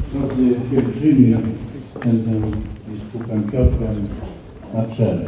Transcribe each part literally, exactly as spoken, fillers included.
Drodzy pielgrzymi, z księdzem biskupem Piotrem na czele.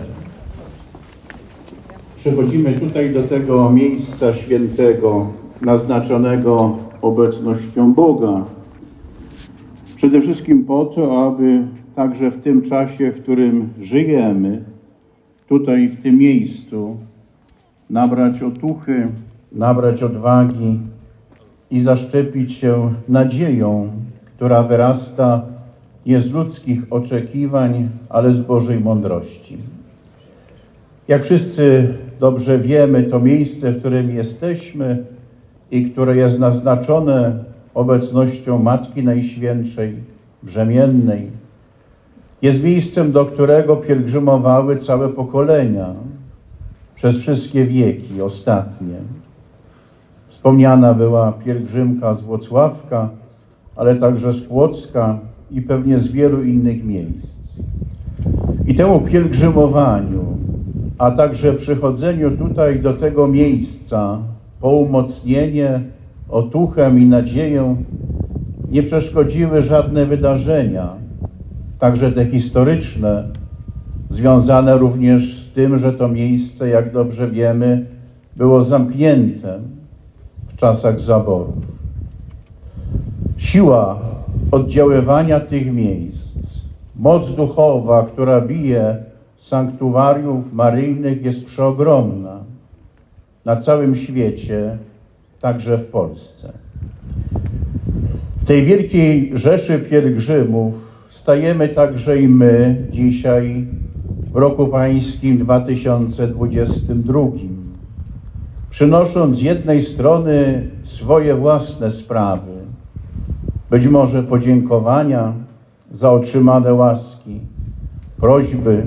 Przechodzimy tutaj do tego miejsca świętego, naznaczonego obecnością Boga. Przede wszystkim po to, aby także w tym czasie, w którym żyjemy, tutaj w tym miejscu, nabrać otuchy, nabrać odwagi i zaszczepić się nadzieją, która wyrasta nie z ludzkich oczekiwań, ale z Bożej mądrości. Jak wszyscy dobrze wiemy, to miejsce, w którym jesteśmy i które jest naznaczone obecnością Matki Najświętszej, brzemiennej, jest miejscem, do którego pielgrzymowały całe pokolenia przez wszystkie wieki ostatnie. Wspomniana była pielgrzymka z Włocławka, ale także z Płocka i pewnie z wielu innych miejsc. I temu pielgrzymowaniu, a także przychodzeniu tutaj do tego miejsca po umocnienie, otuchę i nadzieję nie przeszkodziły żadne wydarzenia, także te historyczne, związane również z tym, że to miejsce, jak dobrze wiemy, było zamknięte w czasach zaborów. Siła oddziaływania tych miejsc, moc duchowa, która bije sanktuariów maryjnych, jest przeogromna na całym świecie, także w Polsce. W tej wielkiej rzeszy pielgrzymów stajemy także i my dzisiaj w roku pańskim dwa tysiące dwudziestym drugim, przynosząc z jednej strony swoje własne sprawy, być może podziękowania za otrzymane łaski, prośby,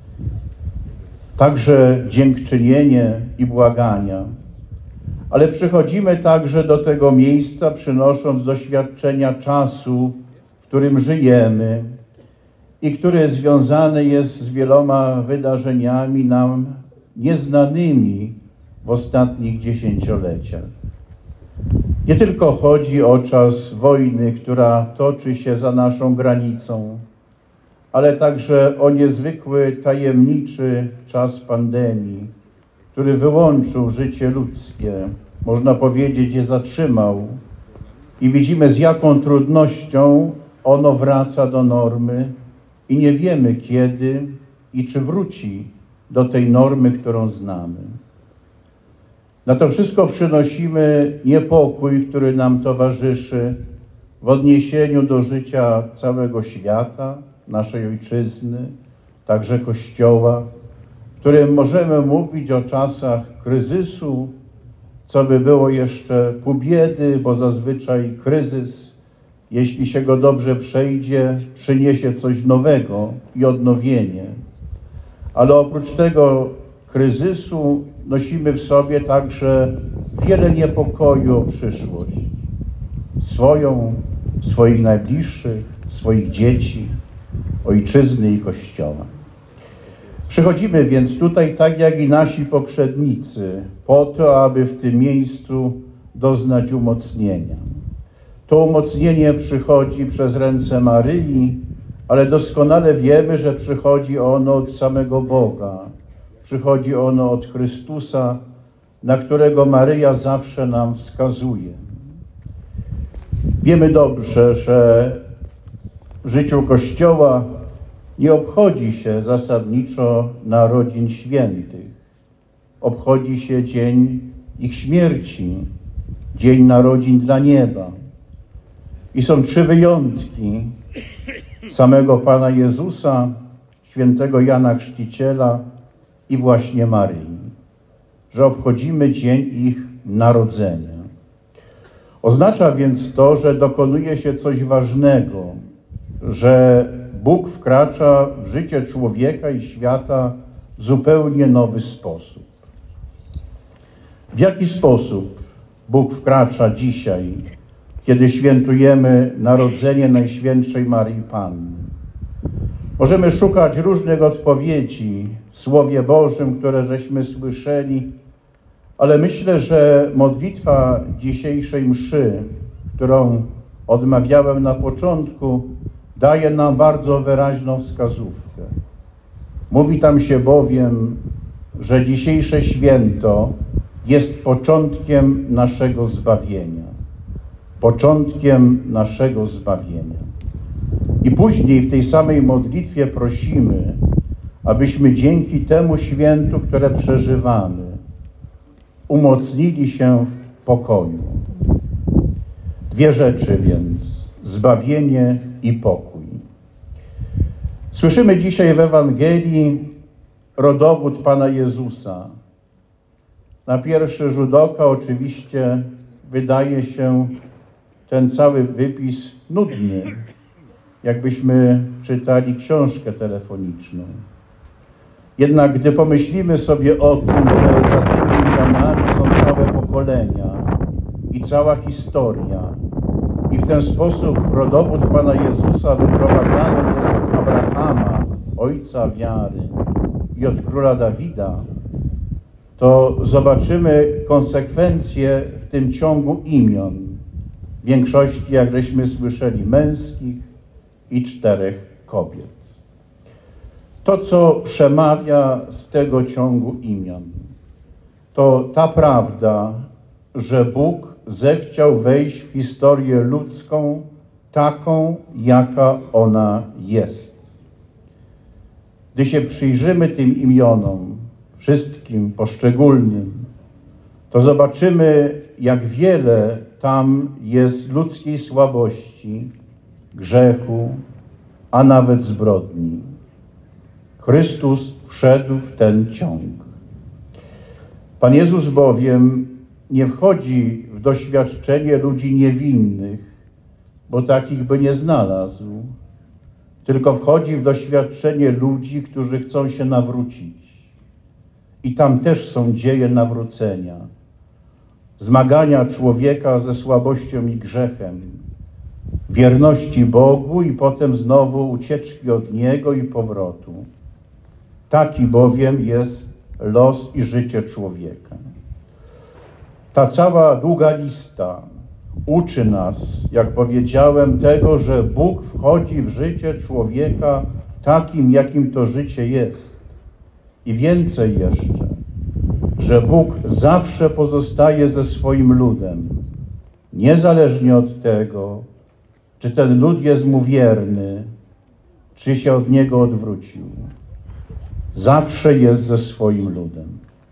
także dziękczynienie i błagania, ale przychodzimy także do tego miejsca, przynosząc doświadczenia czasu, w którym żyjemy i który związany jest z wieloma wydarzeniami nam nieznanymi w ostatnich dziesięcioleciach. Nie tylko chodzi o czas wojny, która toczy się za naszą granicą, ale także o niezwykły, tajemniczy czas pandemii, który wyłączył życie ludzkie, można powiedzieć, je zatrzymał. I widzimy, z jaką trudnością ono wraca do normy i nie wiemy kiedy i czy wróci do tej normy, którą znamy. Na to wszystko przynosimy niepokój, który nam towarzyszy w odniesieniu do życia całego świata, naszej ojczyzny, także Kościoła, w którym możemy mówić o czasach kryzysu, co by było jeszcze pół biedy, bo zazwyczaj kryzys, jeśli się go dobrze przejdzie, przyniesie coś nowego i odnowienie. Ale oprócz tego kryzysu nosimy w sobie także wiele niepokoju o przyszłość. Swoją, swoich najbliższych, swoich dzieci, ojczyzny i Kościoła. Przychodzimy więc tutaj, tak jak i nasi poprzednicy, po to, aby w tym miejscu doznać umocnienia. To umocnienie przychodzi przez ręce Maryi, ale doskonale wiemy, że przychodzi ono od samego Boga. Przychodzi ono od Chrystusa, na którego Maryja zawsze nam wskazuje. Wiemy dobrze, że w życiu Kościoła nie obchodzi się zasadniczo narodzin świętych. Obchodzi się dzień ich śmierci, dzień narodzin dla nieba. I są trzy wyjątki samego Pana Jezusa, świętego Jana Chrzciciela i właśnie Maryi, że obchodzimy dzień ich narodzenia. Oznacza więc to, że dokonuje się coś ważnego, że Bóg wkracza w życie człowieka i świata w zupełnie nowy sposób. W jaki sposób Bóg wkracza dzisiaj, kiedy świętujemy narodzenie Najświętszej Maryi Panny? Możemy szukać różnych odpowiedzi w Słowie Bożym, które żeśmy słyszeli, ale myślę, że modlitwa dzisiejszej mszy, którą odmawiałem na początku, daje nam bardzo wyraźną wskazówkę. Mówi tam się bowiem, że dzisiejsze święto jest początkiem naszego zbawienia. Początkiem naszego zbawienia. I później w tej samej modlitwie prosimy, abyśmy dzięki temu świętu, które przeżywamy, umocnili się w pokoju. Dwie rzeczy więc, zbawienie i pokój. Słyszymy dzisiaj w Ewangelii rodowód Pana Jezusa. Na pierwszy rzut oka oczywiście wydaje się ten cały wypis nudny, jakbyśmy czytali książkę telefoniczną. Jednak gdy pomyślimy sobie o tym, że za tymi imionami są całe pokolenia i cała historia i w ten sposób rodowód Pana Jezusa wyprowadzany jest od Abrahama, ojca wiary, i od króla Dawida, to zobaczymy konsekwencje w tym ciągu imion. W większości, jak żeśmy słyszeli, męskich i czterech kobiet. To, co przemawia z tego ciągu imion, to ta prawda, że Bóg zechciał wejść w historię ludzką taką, jaka ona jest. Gdy się przyjrzymy tym imionom, wszystkim poszczególnym, to zobaczymy, jak wiele tam jest ludzkiej słabości, grzechu, a nawet zbrodni. Chrystus wszedł w ten ciąg. Pan Jezus bowiem nie wchodzi w doświadczenie ludzi niewinnych, bo takich by nie znalazł, tylko wchodzi w doświadczenie ludzi, którzy chcą się nawrócić. I tam też są dzieje nawrócenia, zmagania człowieka ze słabością i grzechem, wierności Bogu i potem znowu ucieczki od Niego i powrotu. Taki bowiem jest los i życie człowieka. Ta cała długa lista uczy nas, jak powiedziałem, tego, że Bóg wchodzi w życie człowieka takim, jakim to życie jest. I więcej jeszcze, że Bóg zawsze pozostaje ze swoim ludem, niezależnie od tego, czy ten lud jest mu wierny, czy się od niego odwrócił. Zawsze jest ze swoim ludem.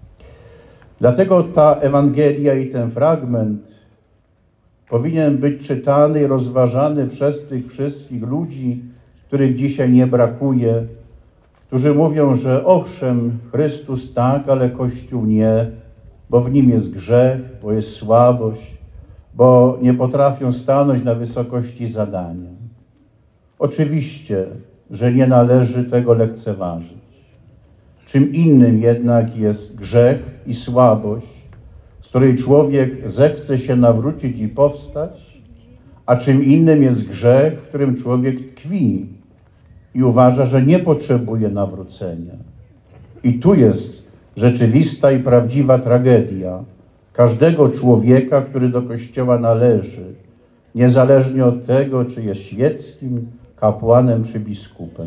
Dlatego ta Ewangelia i ten fragment powinien być czytany i rozważany przez tych wszystkich ludzi, których dzisiaj nie brakuje, którzy mówią, że owszem, Chrystus tak, ale Kościół nie, bo w nim jest grzech, bo jest słabość, bo nie potrafią stanąć na wysokości zadania. Oczywiście, że nie należy tego lekceważyć. Czym innym jednak jest grzech i słabość, z której człowiek zechce się nawrócić i powstać, a czym innym jest grzech, w którym człowiek tkwi i uważa, że nie potrzebuje nawrócenia. I tu jest rzeczywista i prawdziwa tragedia każdego człowieka, który do Kościoła należy, niezależnie od tego, czy jest świeckim, kapłanem czy biskupem.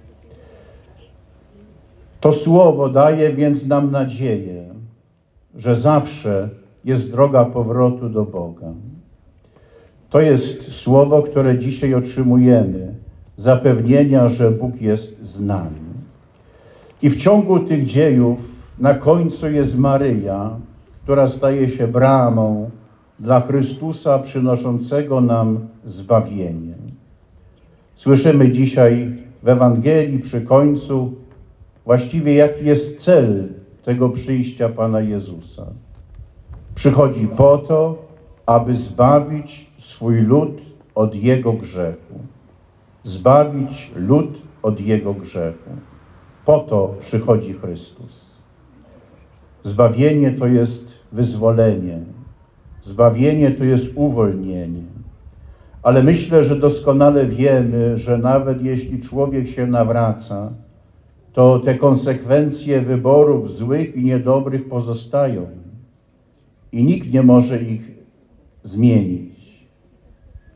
To słowo daje więc nam nadzieję, że zawsze jest droga powrotu do Boga. To jest słowo, które dzisiaj otrzymujemy, zapewnienia, że Bóg jest z nami. I w ciągu tych dziejów na końcu jest Maryja, która staje się bramą dla Chrystusa przynoszącego nam zbawienie. Słyszymy dzisiaj w Ewangelii przy końcu właściwie jaki jest cel tego przyjścia Pana Jezusa. Przychodzi po to, aby zbawić swój lud od jego grzechu. Zbawić lud od jego grzechu. Po to przychodzi Chrystus. Zbawienie to jest wyzwolenie. Zbawienie to jest uwolnienie. Ale myślę, że doskonale wiemy, że nawet jeśli człowiek się nawraca, to te konsekwencje wyborów złych i niedobrych pozostają. I nikt nie może ich zmienić.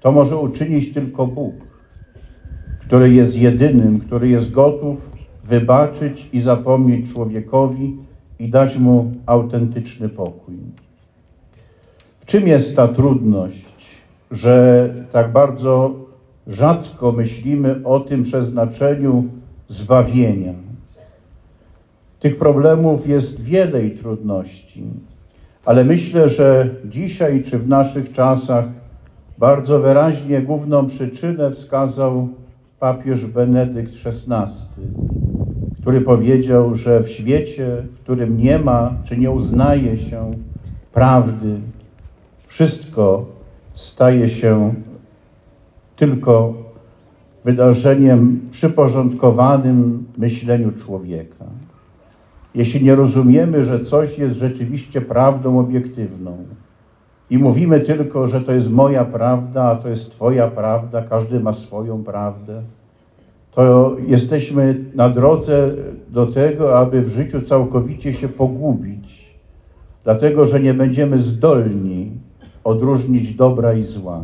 To może uczynić tylko Bóg, który jest jedynym, który jest gotów wybaczyć i zapomnieć człowiekowi i dać mu autentyczny pokój. W czym jest ta trudność, że tak bardzo rzadko myślimy o tym przeznaczeniu zbawienia? Tych problemów jest wiele i trudności, ale myślę, że dzisiaj czy w naszych czasach bardzo wyraźnie główną przyczynę wskazał papież Benedykt szesnasty, który powiedział, że w świecie, w którym nie ma czy nie uznaje się prawdy, wszystko staje się tylko wydarzeniem przyporządkowanym myśleniu człowieka. Jeśli nie rozumiemy, że coś jest rzeczywiście prawdą obiektywną i mówimy tylko, że to jest moja prawda, a to jest twoja prawda, każdy ma swoją prawdę, to jesteśmy na drodze do tego, aby w życiu całkowicie się pogubić, dlatego że nie będziemy zdolni odróżnić dobra i zła.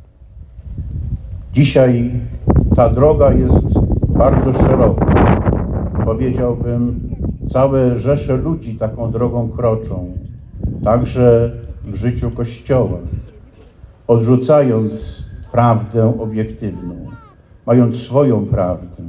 Dzisiaj ta droga jest bardzo szeroka. Powiedziałbym, całe rzesze ludzi taką drogą kroczą, także w życiu Kościoła, odrzucając prawdę obiektywną, mając swoją prawdę.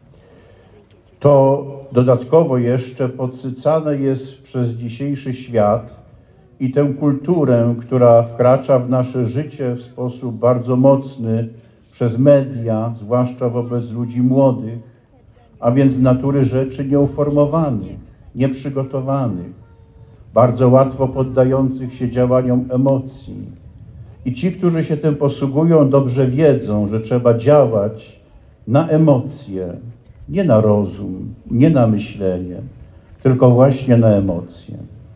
To dodatkowo jeszcze podsycane jest przez dzisiejszy świat i tę kulturę, która wkracza w nasze życie w sposób bardzo mocny przez media, zwłaszcza wobec ludzi młodych, a więc z natury rzeczy nieuformowanych, nieprzygotowanych, bardzo łatwo poddających się działaniom emocji. I ci, którzy się tym posługują, dobrze wiedzą, że trzeba działać na emocje, nie na rozum, nie na myślenie, tylko właśnie na emocje.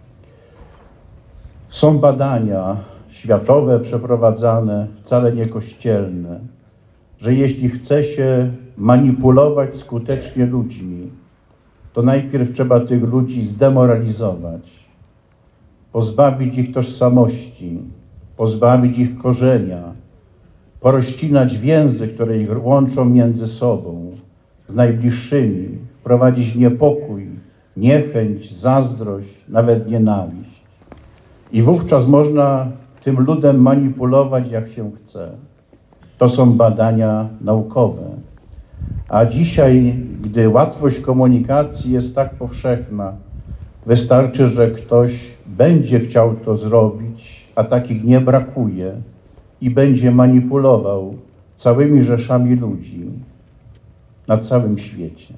Są badania światowe przeprowadzane, wcale nie kościelne, że jeśli chce się manipulować skutecznie ludźmi, to najpierw trzeba tych ludzi zdemoralizować, pozbawić ich tożsamości, pozbawić ich korzenia, porozcinać więzy, które ich łączą między sobą, z najbliższymi, wprowadzić niepokój, niechęć, zazdrość, nawet nienawiść. I wówczas można tym ludem manipulować jak się chce. To są badania naukowe. A dzisiaj, gdy łatwość komunikacji jest tak powszechna, wystarczy, że ktoś będzie chciał to zrobić, a takich nie brakuje, i będzie manipulował całymi rzeszami ludzi na całym świecie.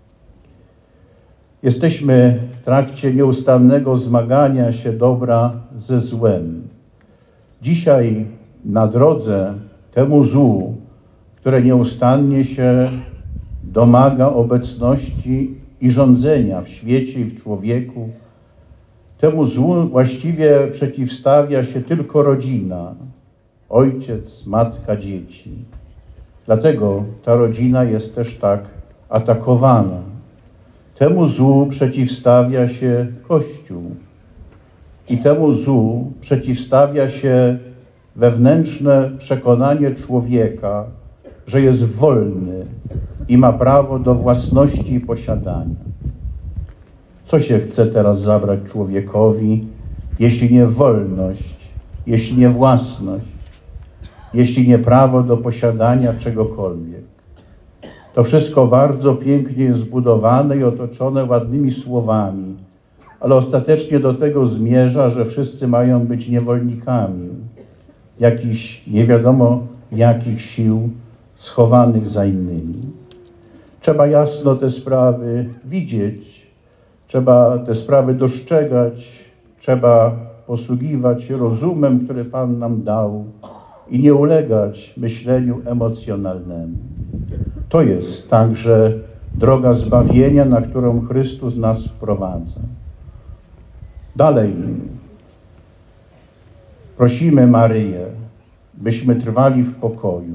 Jesteśmy w trakcie nieustannego zmagania się dobra ze złem. Dzisiaj na drodze temu złu, które nieustannie się domaga obecności i rządzenia w świecie i w człowieku, temu złu właściwie przeciwstawia się tylko rodzina, ojciec, matka, dzieci. Dlatego ta rodzina jest też tak atakowana. Temu złu przeciwstawia się Kościół i temu złu przeciwstawia się wewnętrzne przekonanie człowieka, że jest wolny i ma prawo do własności i posiadania. Co się chce teraz zabrać człowiekowi, jeśli nie wolność, jeśli nie własność, jeśli nie prawo do posiadania czegokolwiek? To wszystko bardzo pięknie jest zbudowane i otoczone ładnymi słowami, ale ostatecznie do tego zmierza, że wszyscy mają być niewolnikami jakichś nie wiadomo jakich sił schowanych za innymi. Trzeba jasno te sprawy widzieć, trzeba te sprawy dostrzegać, trzeba posługiwać się rozumem, który Pan nam dał i nie ulegać myśleniu emocjonalnemu. To jest także droga zbawienia, na którą Chrystus nas wprowadza. Dalej prosimy Maryję, byśmy trwali w pokoju.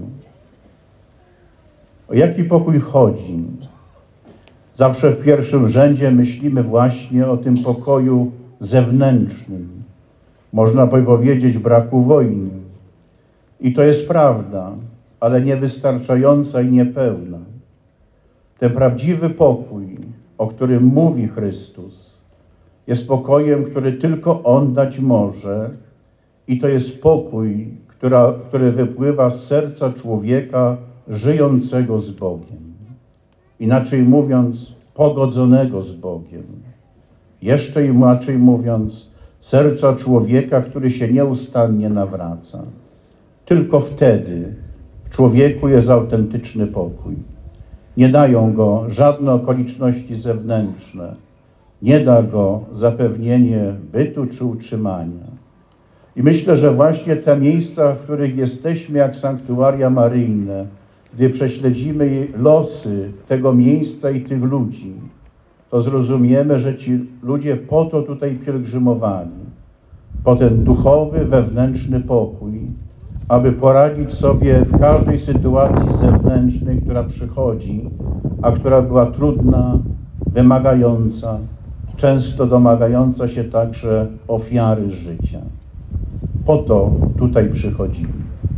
O jaki pokój chodzi? Zawsze w pierwszym rzędzie myślimy właśnie o tym pokoju zewnętrznym. Można by powiedzieć braku wojny. I to jest prawda, ale niewystarczająca i niepełna. Ten prawdziwy pokój, o którym mówi Chrystus, jest pokojem, który tylko On dać może, i to jest pokój, która, który wypływa z serca człowieka żyjącego z Bogiem. Inaczej mówiąc, pogodzonego z Bogiem. Jeszcze inaczej mówiąc, serca człowieka, który się nieustannie nawraca. Tylko wtedy w człowieku jest autentyczny pokój. Nie dają go żadne okoliczności zewnętrzne. Nie da go zapewnienie bytu czy utrzymania. I myślę, że właśnie te miejsca, w których jesteśmy jak sanktuaria maryjne, gdy prześledzimy losy tego miejsca i tych ludzi, to zrozumiemy, że ci ludzie po to tutaj pielgrzymowali, po ten duchowy, wewnętrzny pokój, aby poradzić sobie w każdej sytuacji zewnętrznej, która przychodzi, a która była trudna, wymagająca, często domagająca się także ofiary życia. Po to tutaj przychodzimy.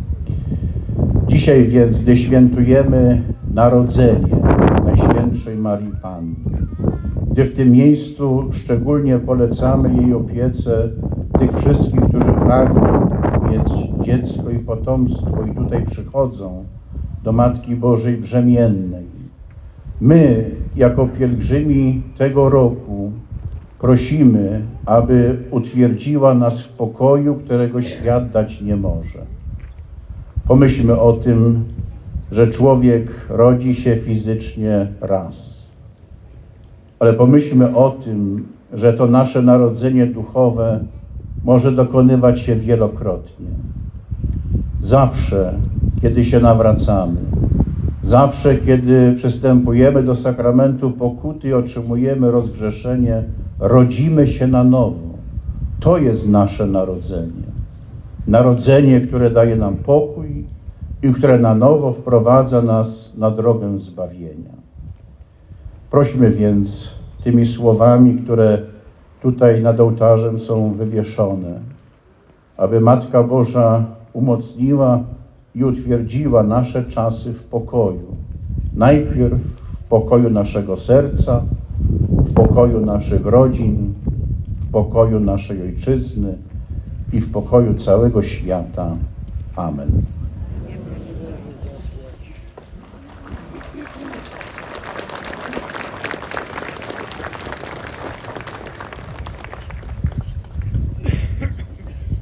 Dzisiaj więc, gdy świętujemy narodzenie Najświętszej Marii Panny, gdy w tym miejscu szczególnie polecamy jej opiece tych wszystkich, którzy pragną mieć dziecko i potomstwo i tutaj przychodzą do Matki Bożej Brzemiennej. My, jako pielgrzymi tego roku, prosimy, aby utwierdziła nas w pokoju, którego świat dać nie może. Pomyślmy o tym, że człowiek rodzi się fizycznie raz. Ale pomyślmy o tym, że to nasze narodzenie duchowe może dokonywać się wielokrotnie. Zawsze, kiedy się nawracamy, zawsze, kiedy przystępujemy do sakramentu pokuty i otrzymujemy rozgrzeszenie, rodzimy się na nowo. To jest nasze narodzenie. Narodzenie, które daje nam pokój i które na nowo wprowadza nas na drogę zbawienia. Prośmy więc tymi słowami, które tutaj nad ołtarzem są wywieszone, aby Matka Boża umocniła i utwierdziła nasze czasy w pokoju. Najpierw w pokoju naszego serca, w pokoju naszych rodzin, w pokoju naszej Ojczyzny i w pokoju całego świata. Amen.